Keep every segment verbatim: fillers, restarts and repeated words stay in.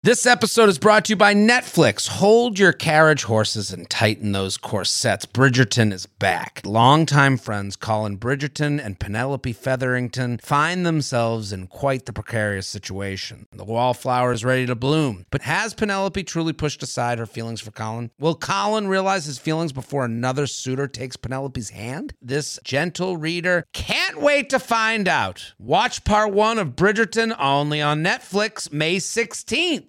This episode is brought to you by Netflix. Hold your carriage horses and tighten those corsets. Bridgerton is back. Longtime friends Colin Bridgerton and Penelope Featherington find themselves in quite the precarious situation. The wallflower is ready to bloom. But has Penelope truly pushed aside her feelings for Colin? Will Colin realize his feelings before another suitor takes Penelope's hand? This gentle reader can't wait to find out. Watch part one of Bridgerton only on Netflix May sixteenth.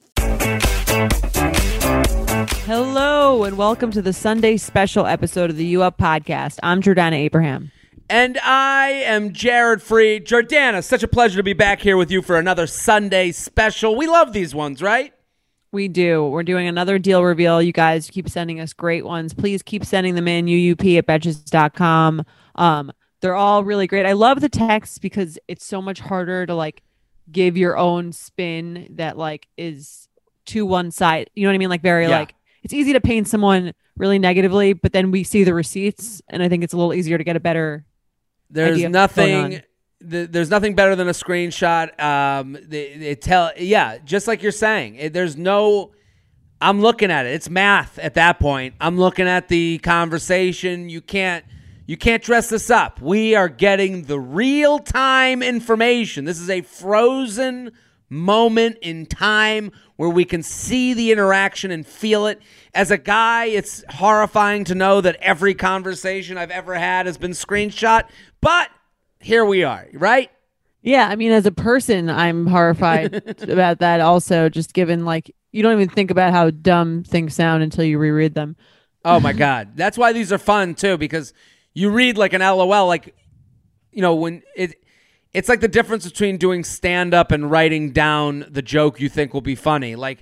Hello and welcome to the Sunday special episode of the U Up Podcast. I'm Jordana Abraham. And I am Jared Freed. Jordana, such a pleasure to be back here with you for another Sunday special. We love these ones, right? We do. We're doing another deal reveal. You guys keep sending us great ones. Please keep sending them in. U U P at betches dot com. Um, they're all really great. I love the texts because it's so much harder to like give your own spin that like is to one side. You know what I mean? Like very yeah. like it's easy to paint someone really negatively, but then we see the receipts, and I think it's a little easier to get a better. There's nothing. The, there's nothing better than a screenshot. Um, they, they tell, yeah, just like you're saying. It, there's no. I'm looking at it. It's math at that point. I'm looking at the conversation. You can't. You can't dress this up. We are getting the real time information. This is a frozen moment in time where we can see the interaction and feel it. As a guy, it's horrifying to know that every conversation I've ever had has been screenshot, but here we are, right? Yeah, I mean, as a person, I'm horrified about that also, just given, like, you don't even think about how dumb things sound until you reread them. Oh, my God. That's why these are fun, too, because you read, like, an L O L, like, you know, when it... It's like the difference between doing stand-up and writing down the joke you think will be funny. Like,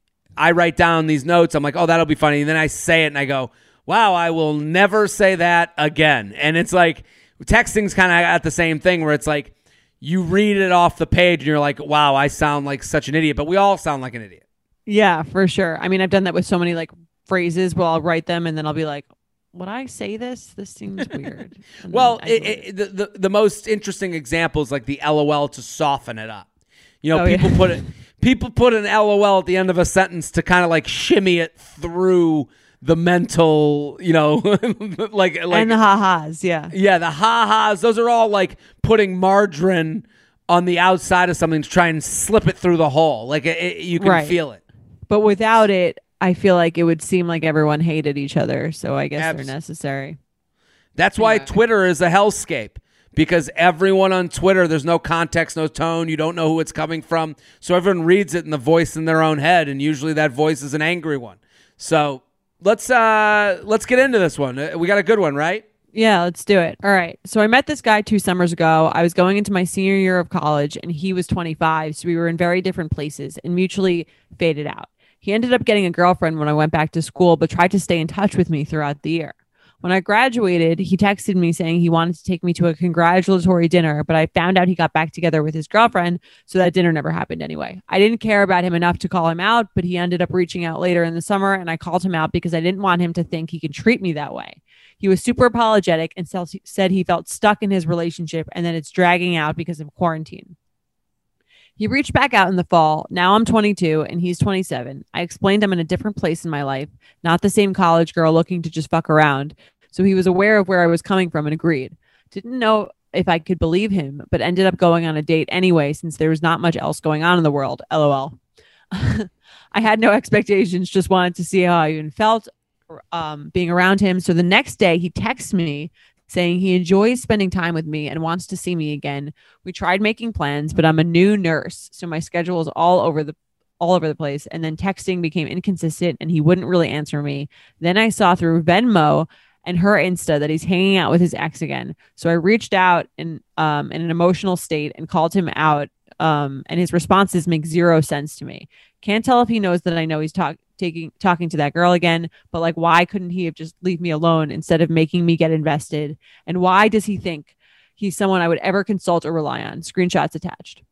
I write down these notes. I'm like, oh, that'll be funny. And then I say it, and I go, wow, I will never say that again. And it's like, texting's kind of at the same thing where it's like, you read it off the page, and you're like, wow, I sound like such an idiot. But we all sound like an idiot. Yeah, for sure. I mean, I've done that with so many, like, phrases where I'll write them, and then I'll be like, would I say this? This seems weird. Well, it, it, the, the the most interesting example is like the L O L to soften it up. You know, oh, people yeah. put it. People put an L O L at the end of a sentence to kind of like shimmy it through the mental. You know, like like and the ha-has, yeah, yeah, the ha-has. Those are all like putting margarine on the outside of something to try and slip it through the hole. Like it, it, you can right. feel it, but without it, I feel like it would seem like everyone hated each other, so I guess Abs- they're necessary. That's why yeah. Twitter is a hellscape, because everyone on Twitter, there's no context, no tone. You don't know who it's coming from, so everyone reads it in the voice in their own head, and usually that voice is an angry one. So let's uh, let's get into this one. We got a good one, right? Yeah, let's do it. All right. So I met this guy two summers ago. I was going into my senior year of college, and he was twenty-five, so we were in very different places and mutually faded out. He ended up getting a girlfriend when I went back to school, but tried to stay in touch with me throughout the year. When I graduated, he texted me saying he wanted to take me to a congratulatory dinner, but I found out he got back together with his girlfriend, so that dinner never happened anyway. I didn't care about him enough to call him out, but he ended up reaching out later in the summer, and I called him out because I didn't want him to think he could treat me that way. He was super apologetic and said he felt stuck in his relationship and that it's dragging out because of quarantine. He reached back out in the fall. Now I'm twenty-two and he's twenty-seven. I explained I'm in a different place in my life, not the same college girl looking to just fuck around. So he was aware of where I was coming from and agreed. Didn't know if I could believe him, but ended up going on a date anyway since there was not much else going on in the world. L O L. I had no expectations, just wanted to see how I even felt um, being around him. So the next day he texts me saying he enjoys spending time with me and wants to see me again. We tried making plans, but I'm a new nurse, so my schedule is all over the all over the place. And then texting became inconsistent and he wouldn't really answer me. Then I saw through Venmo and her Insta that he's hanging out with his ex again. So I reached out in um in an emotional state and called him out. Um, and his responses make zero sense to me. Can't tell if he knows that I know he's talk taking talking to that girl again, but like, why couldn't he have just leave me alone instead of making me get invested? And why does he think he's someone I would ever consult or rely on? Screenshots attached.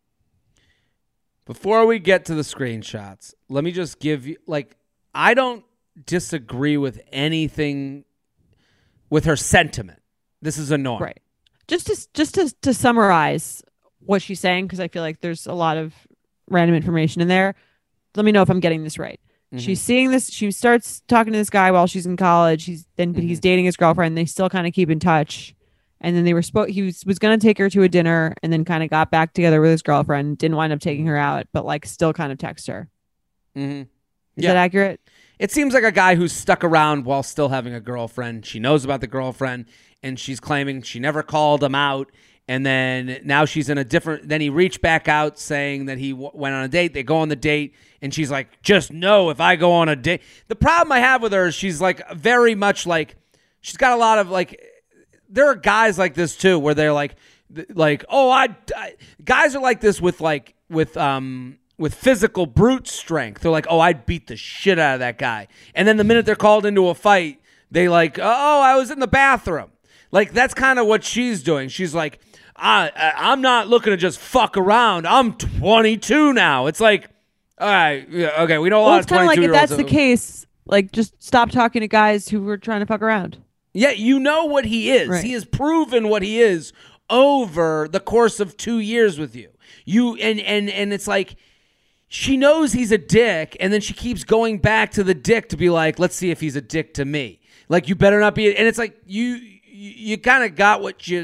Before we get to the screenshots, let me just give you, like, I don't disagree with anything with her sentiment. This is annoying. Right. Just to, just to, to summarize what she's saying, because I feel like there's a lot of random information in there. let me know if I'm getting this right. Mm-hmm. She's seeing this. She starts talking to this guy while she's in college. He's then mm-hmm. he's dating his girlfriend. They still kind of keep in touch. And then they were spo- he was, was going to take her to a dinner and then kind of got back together with his girlfriend. Didn't wind up taking her out, but like still kind of text her. Mm-hmm. Is yeah. that accurate? It seems like a guy who's stuck around while still having a girlfriend. She knows about the girlfriend and she's claiming she never called him out. And then now she's in a different, then he reached back out saying that he w- went on a date. They go on the date and she's like, just know if I go on a date. The problem I have with her is she's like very much like, she's got a lot of like, there are guys like this too, where they're like, like, oh, I, I guys are like this with like, with, um, with physical brute strength. They're like, oh, I'd beat the shit out of that guy. And then the minute they're called into a fight, they like, oh, I was in the bathroom. Like, that's kind of what she's doing. She's like, I, I, I'm not looking to just fuck around. I'm twenty-two now. It's like, all right, yeah, okay, we know a well, lot it's of kind of like if twenty-two-year-olds. that's the case, like just stop talking to guys who were trying to fuck around. Yeah, you know what he is. Right. He has proven what he is over the course of two years with you. You and and and it's like she knows he's a dick, and then she keeps going back to the dick to be like, let's see if he's a dick to me. Like, you better not be. And it's like you you, you kind of got what you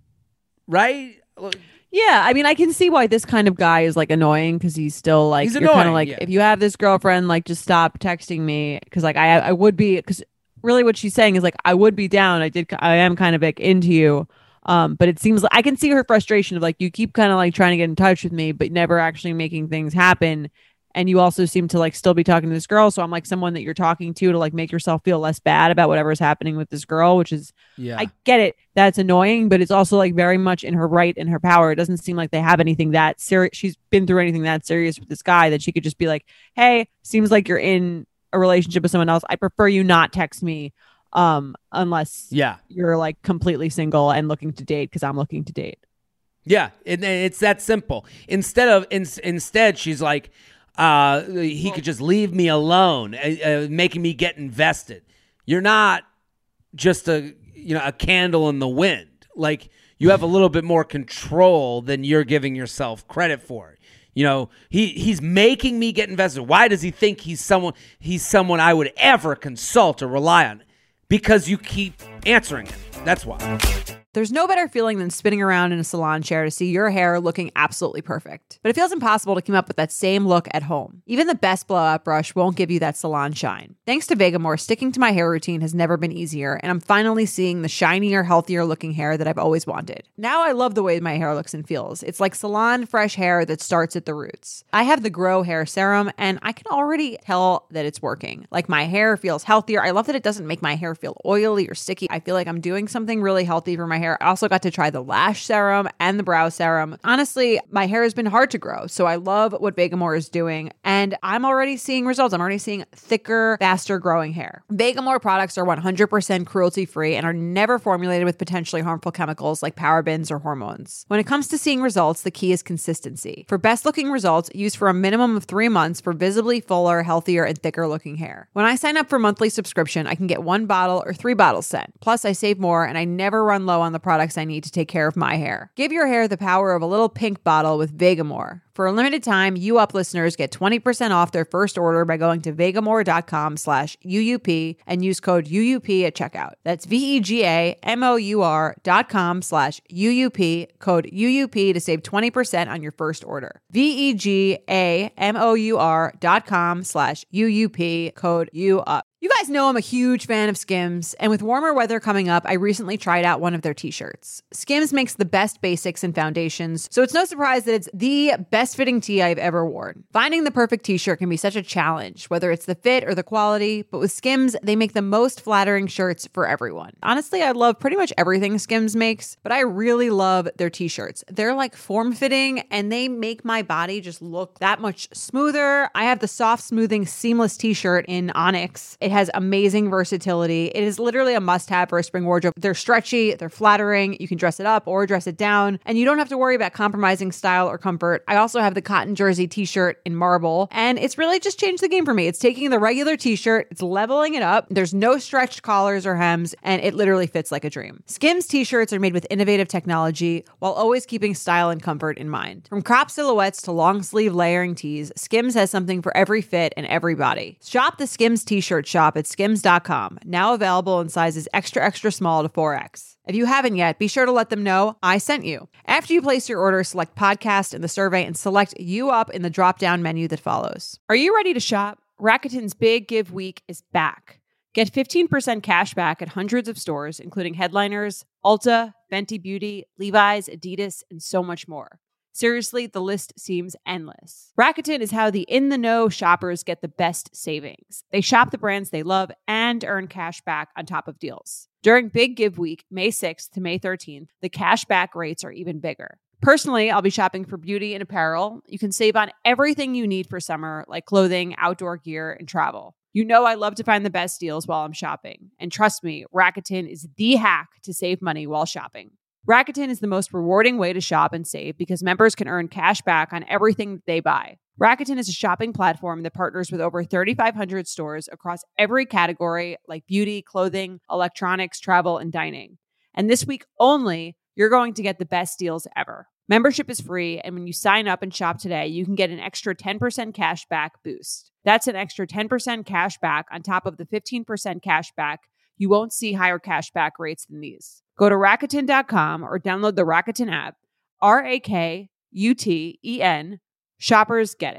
right. Yeah, I mean, I can see why this kind of guy is like annoying because he's still like he's you're annoying. Kind of like yeah. if you have this girlfriend, like just stop texting me because like I I would be because. Really what she's saying is like, I would be down. I did. I am kind of like into you. Um, but it seems like I can see her frustration of like, you keep kind of like trying to get in touch with me, but never actually making things happen. And you also seem to like still be talking to this girl. So I'm like someone that you're talking to to like make yourself feel less bad about whatever's happening with this girl, which is, yeah, I get it. That's annoying, but it's also like very much in her right and her power. It doesn't seem like they have anything that serious. She's been through anything that serious with this guy that she could just be like, hey, seems like you're in a relationship with someone else. I prefer you not text me um unless yeah you're like completely single and looking to date because I'm looking to date. Yeah, it, it's that simple. Instead of in, instead she's like, uh he could just leave me alone, uh, uh, making me get invested. You're not just a you know a candle in the wind. Like, you have a little bit more control than you're giving yourself credit for. You know, he he's making me get invested. Why does he think he's someone he's someone I would ever consult or rely on? Because you keep answering it. That's why. There's no better feeling than spinning around in a salon chair to see your hair looking absolutely perfect. But it feels impossible to keep up with that same look at home. Even the best blowout brush won't give you that salon shine. Thanks to Vegamour, sticking to my hair routine has never been easier, and I'm finally seeing the shinier, healthier looking hair that I've always wanted. Now I love the way my hair looks and feels. It's like salon fresh hair that starts at the roots. I have the Grow Hair Serum, and I can already tell that it's working. Like, my hair feels healthier. I love that it doesn't make my hair feel oily or sticky. I feel like I'm doing something really healthy for my hair. I also got to try the lash serum and the brow serum. Honestly, my hair has been hard to grow, so I love what Vegamour is doing, and I'm already seeing results. I'm already seeing thicker, faster growing hair. Vegamour products are one hundred percent cruelty-free and are never formulated with potentially harmful chemicals like parabens or hormones. When it comes to seeing results, the key is consistency. For best-looking results, use for a minimum of three months for visibly fuller, healthier, and thicker-looking hair. When I sign up for monthly subscription, I can get one bottle or three bottles sent. Plus, I save more, and I never run low on the products I need to take care of my hair. Give your hair the power of a little pink bottle with Vegamour. For a limited time, U Up listeners get twenty percent off their first order by going to vegamour.com slash UUP and use code U U P at checkout. That's V-E-G-A-M-O-U-R dot com slash UUP, code U U P to save twenty percent on your first order. V-E-G-A-M-O-U-R dot com slash UUP, code U up. You guys know I'm a huge fan of Skims, and with warmer weather coming up, I recently tried out one of their t-shirts. Skims makes the best basics and foundations, so it's no surprise that it's the best fitting tee I've ever worn. Finding the perfect t-shirt can be such a challenge, whether it's the fit or the quality, but with Skims, they make the most flattering shirts for everyone. Honestly, I love pretty much everything Skims makes, but I really love their t-shirts. They're like form-fitting, and they make my body just look that much smoother. I have the soft, smoothing, seamless t-shirt in Onyx. It has amazing versatility. It is literally a must-have for a spring wardrobe. They're stretchy, they're flattering. You can dress it up or dress it down, and you don't have to worry about compromising style or comfort. I also have the cotton jersey t-shirt in marble, and it's really just changed the game for me. It's taking the regular t-shirt, it's leveling it up. There's no stretched collars or hems, and it literally fits like a dream. Skims t-shirts are made with innovative technology while always keeping style and comfort in mind. From crop silhouettes to long sleeve layering tees, Skims has something for every fit and every body. Shop the Skims t-shirt shop at skims dot com, now available in sizes extra extra small to four X. If you haven't yet, be sure to let them know I sent you. After you place your order, select podcast in the survey and select you up in the drop-down menu that follows. Are you ready to shop? Rakuten's Big Give Week is back. Get fifteen percent cash back at hundreds of stores, including Headliners, Ulta, Fenty Beauty, Levi's, Adidas, and so much more. Seriously, the list seems endless. Rakuten is how the in-the-know shoppers get the best savings. They shop the brands they love and earn cash back on top of deals. During Big Give Week, May sixth to May thirteenth, the cash back rates are even bigger. Personally, I'll be shopping for beauty and apparel. You can save on everything you need for summer, like clothing, outdoor gear, and travel. You know I love to find the best deals while I'm shopping. And trust me, Rakuten is the hack to save money while shopping. Rakuten is the most rewarding way to shop and save because members can earn cash back on everything that they buy. Rakuten is a shopping platform that partners with over thirty-five hundred stores across every category like beauty, clothing, electronics, travel, and dining. And this week only, you're going to get the best deals ever. Membership is free, and when you sign up and shop today, you can get an extra ten percent cash back boost. That's an extra ten percent cash back on top of the fifteen percent cash back. You won't see higher cash back rates than these. Go to Rakuten dot com or download the Rakuten app. R A K U T E N. Shoppers get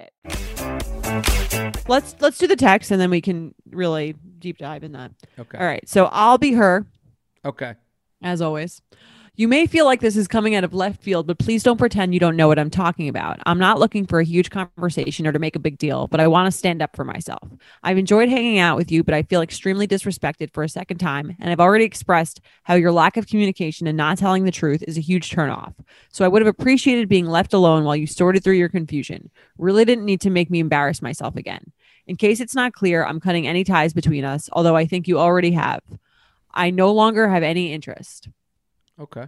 it. Let's let's do the text and then we can really deep dive in that. Okay. All right. So I'll be her, Okay. as always. You may feel like this is coming out of left field, but please don't pretend you don't know what I'm talking about. I'm not looking for a huge conversation or to make a big deal, but I want to stand up for myself. I've enjoyed hanging out with you, but I feel extremely disrespected for a second time, and I've already expressed how your lack of communication and not telling the truth is a huge turnoff. So I would have appreciated being left alone while you sorted through your confusion. Really didn't need to make me embarrass myself again. In case it's not clear, I'm cutting any ties between us, although I think you already have. I no longer have any interest. Okay.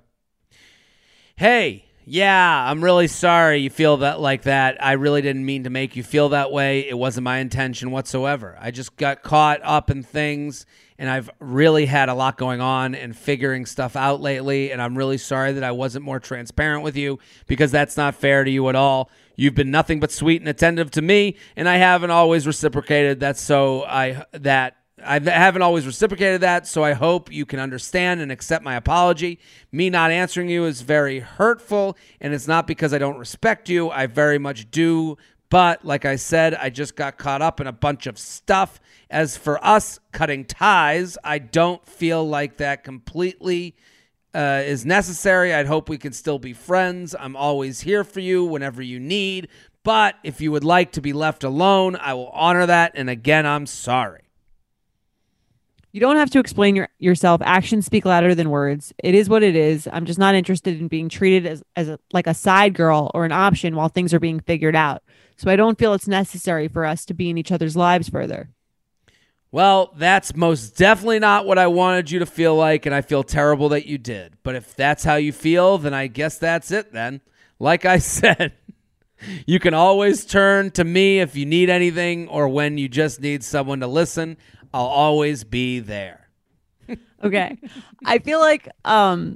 Hey, yeah, I'm really sorry you feel that like that. I really didn't mean to make you feel that way. It wasn't my intention whatsoever. I just got caught up in things, and I've really had a lot going on and figuring stuff out lately, and I'm really sorry that I wasn't more transparent with you because that's not fair to you at all. You've been nothing but sweet and attentive to me, and I haven't always reciprocated that, so I that I haven't always reciprocated that, so I hope you can understand and accept my apology. Me not answering you is very hurtful, and it's not because I don't respect you. I very much do, but like I said, I just got caught up in a bunch of stuff. As for us cutting ties, I don't feel like that completely uh, is necessary. I'd hope we can still be friends. I'm always here for you whenever you need, but if you would like to be left alone, I will honor that, and again, I'm sorry. You don't have to explain your, yourself. Actions speak louder than words. It is what it is. I'm just not interested in being treated as, as a, like a side girl or an option while things are being figured out. So I don't feel it's necessary for us to be in each other's lives further. Well, that's most definitely not what I wanted you to feel like, and I feel terrible that you did. But if that's how you feel, then I guess that's it then. Like I said, you can always turn to me if you need anything or when you just need someone to listen. I'll always be there. Okay. I feel like um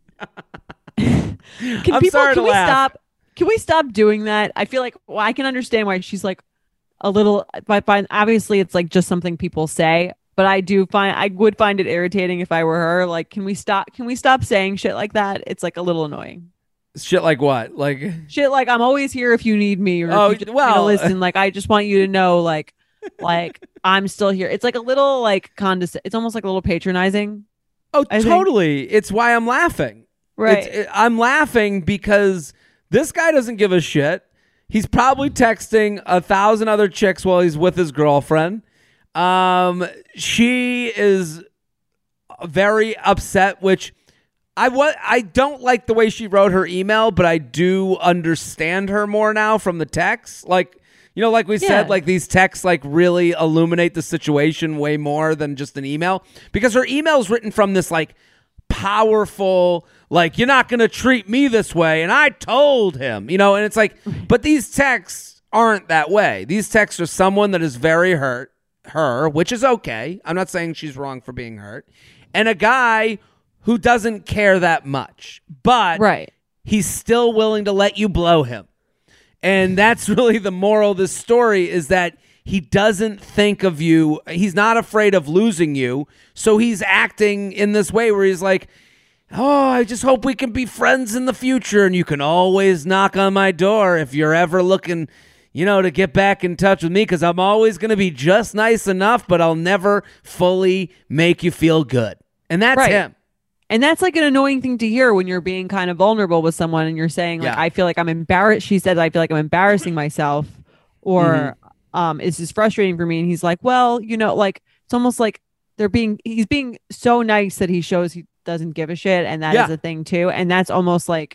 can I'm people sorry can to we laugh. stop can we stop doing that? I feel like well, I can understand why she's like a little but find obviously it's like just something people say, but I do find I would find it irritating if I were her. Like can we stop can we stop saying shit like that? It's like a little annoying. Shit like what? Like Shit like I'm always here if you need me or Oh, if you just well. want to listen. Like I just want you to know like like I'm still here. It's like a little like condescend. It's almost like a little patronizing. Oh, I think- totally. It's why I'm laughing. Right. It's, it, I'm laughing because this guy doesn't give a shit. He's probably texting a thousand other chicks while he's with his girlfriend. Um, she is very upset, which I wa- I don't like the way she wrote her email, but I do understand her more now from the text. Like, You know, like we Yeah. said, like these texts like really illuminate the situation way more than just an email, because her email is written from this like powerful, like, you're not going to treat me this way. And I told him, you know, and it's like, but these texts aren't that way. These texts are someone that is very hurt, her, which is okay. I'm not saying she's wrong for being hurt. And a guy who doesn't care that much, but Right. he's still willing to let you blow him. And that's really the moral of this story, is that he doesn't think of you. He's not afraid of losing you. So he's acting in this way where he's like, oh, I just hope we can be friends in the future. And you can always knock on my door if you're ever looking, you know, to get back in touch with me, because I'm always going to be just nice enough, but I'll never fully make you feel good. And that's Right. him. And that's like an annoying thing to hear when you're being kind of vulnerable with someone and you're saying, like, Yeah. I feel like I'm embarrassed. She said, I feel like I'm embarrassing myself, or Mm-hmm. um, it's just frustrating for me. And he's like, well, you know, like, it's almost like they're being, he's being so nice that he shows he doesn't give a shit. And that is Yeah. a thing too. And that's almost like,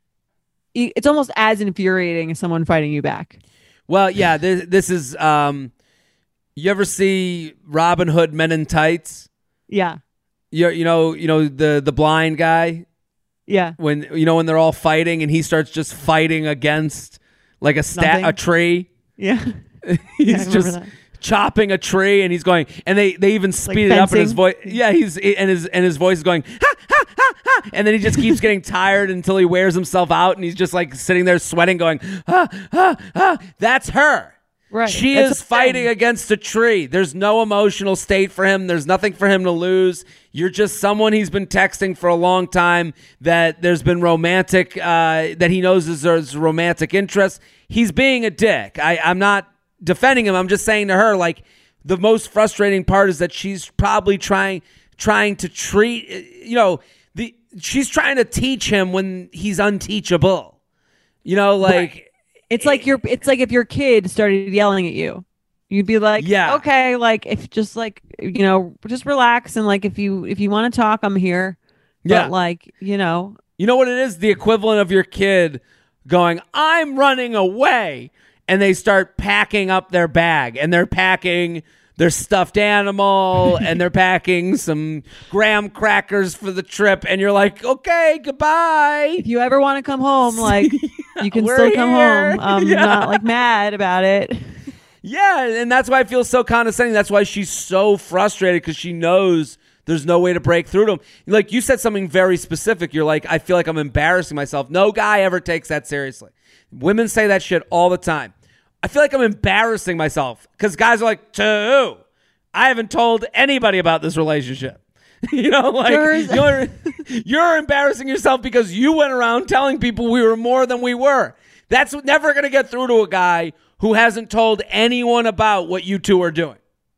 it's almost as infuriating as someone fighting you back. Well, yeah, this, this is, um, you ever see Robin Hood Men in Tights? Yeah. You, you know, you know the the blind guy, Yeah. when you know when they're all fighting and he starts just fighting against like a stat Nothing. a tree. Yeah. He's I remember just that. chopping a tree, and he's going, and they they even speed it up in his fencing? voice. Yeah, he's and his and his voice is going, ha ha ha ha, and then he just keeps getting tired until he wears himself out, and he's just like sitting there sweating, going, ha ha ha. That's her. Right. She That's is the fighting thing. against a tree. There's no emotional state for him. There's nothing for him to lose. You're just someone he's been texting for a long time, that there's been romantic, uh, that he knows is there's romantic interest. He's being a dick. I, I'm not defending him. I'm just saying to her, like, the most frustrating part is that she's probably trying trying to treat, you know, the she's trying to teach him when he's unteachable. You know, like... Right. It's like your it's like if your kid started yelling at you, you'd be like, Yeah. okay, like, if just like, you know, just relax, and like, if you if you want to talk, I'm here. Yeah. But like, you know, You know what it is? The equivalent of your kid going, I'm running away. And they start packing up their bag, and they're packing their stuffed animal and they're packing some graham crackers for the trip. And you're like, okay, goodbye. if you ever want to come home, like, you can we're still come here. home. I'm Yeah. not like mad about it. Yeah. And that's why I feel so condescending. That's why she's so frustrated, because she knows there's no way to break through to him. Like, you said something very specific. You're like, I feel like I'm embarrassing myself. No guy ever takes that seriously. Women say that shit all the time. I feel like I'm embarrassing myself, because guys are like, to who? I haven't told anybody about this relationship. You know, like, There's- you're, you're embarrassing yourself because you went around telling people we were more than we were. That's never going to get through to a guy who hasn't told anyone about what you two are doing.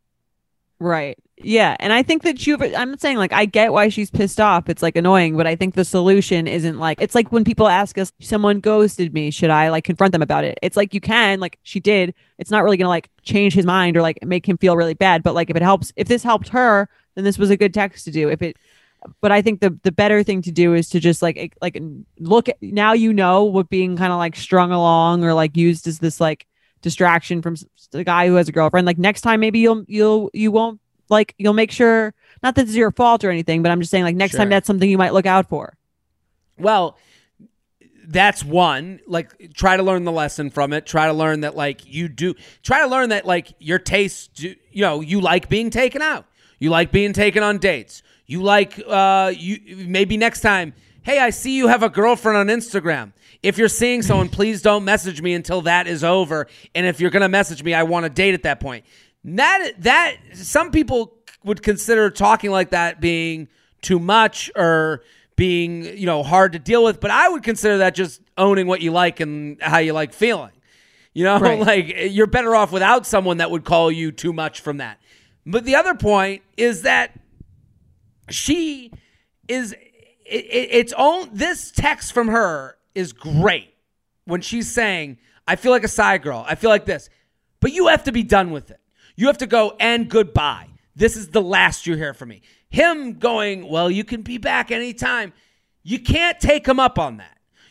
Right. Yeah. And I think that you, I'm not saying, like, I get why she's pissed off. It's like annoying, but I think the solution isn't like, it's like when people ask us, someone ghosted me, should I like confront them about it? It's like, you can, like, she did. It's not really going to like change his mind or like make him feel really bad. But like, if it helps, if this helped her, then this was a good text to do. If it, but I think the the better thing to do is to just like, like look at, now, you know, what being kind of like strung along or like used as this like distraction from s- the guy who has a girlfriend. Like, next time, maybe you'll, you'll, you won't, like, you'll make sure, not that it's your fault or anything, but I'm just saying, like, next Sure. time that's something you might look out for. Well, that's one. Like, try to learn the lesson from it. Try to learn that, like, you do. Try to learn that, like, your tastes, do, you know, you like being taken out. You like being taken on dates. You like, uh, you maybe next time, hey, I see you have a girlfriend on Instagram. If you're seeing someone, please don't message me until that is over. And if you're going to message me, I want a date at that point. That, that, some people would consider talking like that being too much or being, you know, hard to deal with. But I would consider that just owning what you like and how you like feeling. You know, Right. like, you're better off without someone that would call you too much from that. But the other point is that she is, it, it, it's own, this text from her is great when she's saying, I feel like a side girl. I feel like this. But you have to be done with it. You have to go, and goodbye. This is the last you hear from me. Him going, well, you can be back anytime. You can't take him up on that.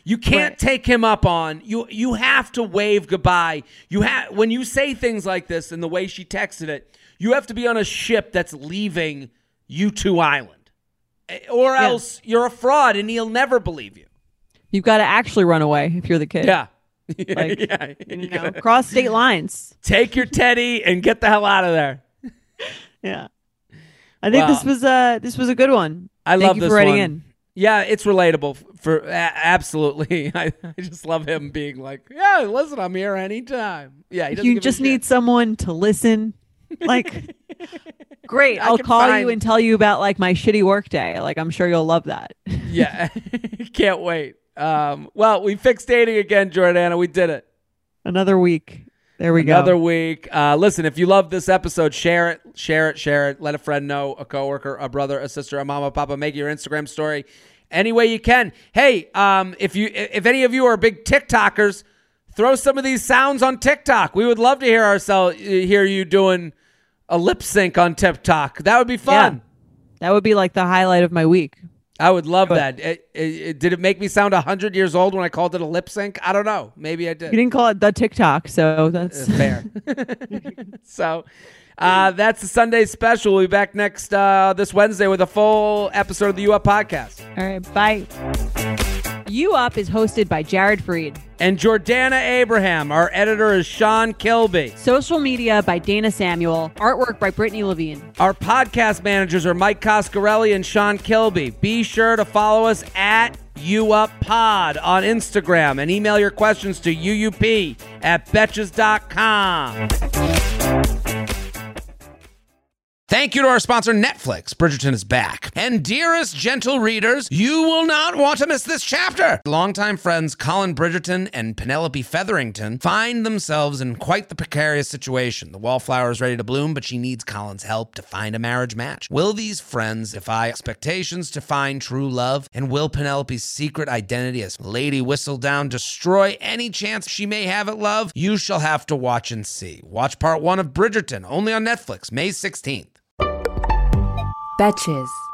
You can't Right. take him up on you. You have to wave goodbye. You have when you say things like this and the way she texted it. You have to be on a ship that's leaving U two Island, or Yeah. else you're a fraud and he'll never believe you. You've got to actually run away if you're the kid. Yeah, Like, yeah. You know, cross state lines. Take your teddy and get the hell out of there. Yeah. I think Well, this was uh this was a good one. I Thank love you this for writing one. in. Yeah, it's relatable for a- absolutely. I, I just love him being like, yeah, listen, I'm here anytime. Yeah, he doesn't You give a just shit. need someone to listen. Like, great. I I'll can call find- you and tell you about like my shitty work day. Like, I'm sure you'll love that. Yeah, can't wait. Um, well, we fixed dating again, Jordana. We did it. Another week. There we Another go. week. Uh, listen, if you love this episode, share it, share it, share it. Let a friend know, a coworker, a brother, a sister, a mama, papa. Make your Instagram story any way you can. Hey, um, if you, if any of you are big TikTokers, throw some of these sounds on TikTok. We would love to hear ourselves, hear you doing a lip sync on TikTok. That would be fun. Yeah. That would be like the highlight of my week. I would love But- that. It, it, it- did it make me sound one hundred years old when I called it a lip sync? I don't know. Maybe I did. You didn't call it the TikTok, so that's Fair. So uh, that's the Sunday special. We'll be back next uh, this Wednesday with a full episode of the U Up Podcast. all right. Bye. You Up is hosted by Jared Freed. And Jordana Abraham. Our editor is Sean Kilby. Social media by Dana Samuel. Artwork by Brittany Levine. Our podcast managers are Mike Coscarelli and Sean Kilby. Be sure to follow us at UUpPod on Instagram and email your questions to U U P at betches dot com. Thank you to our sponsor, Netflix. Bridgerton is back. And dearest gentle readers, you will not want to miss this chapter. Longtime friends Colin Bridgerton and Penelope Featherington find themselves in quite the precarious situation. The wallflower is ready to bloom, but she needs Colin's help to find a marriage match. Will these friends defy expectations to find true love? And will Penelope's secret identity as Lady Whistledown destroy any chance she may have at love? You shall have to watch and see. Watch part one of Bridgerton, only on Netflix, May sixteenth. Betches.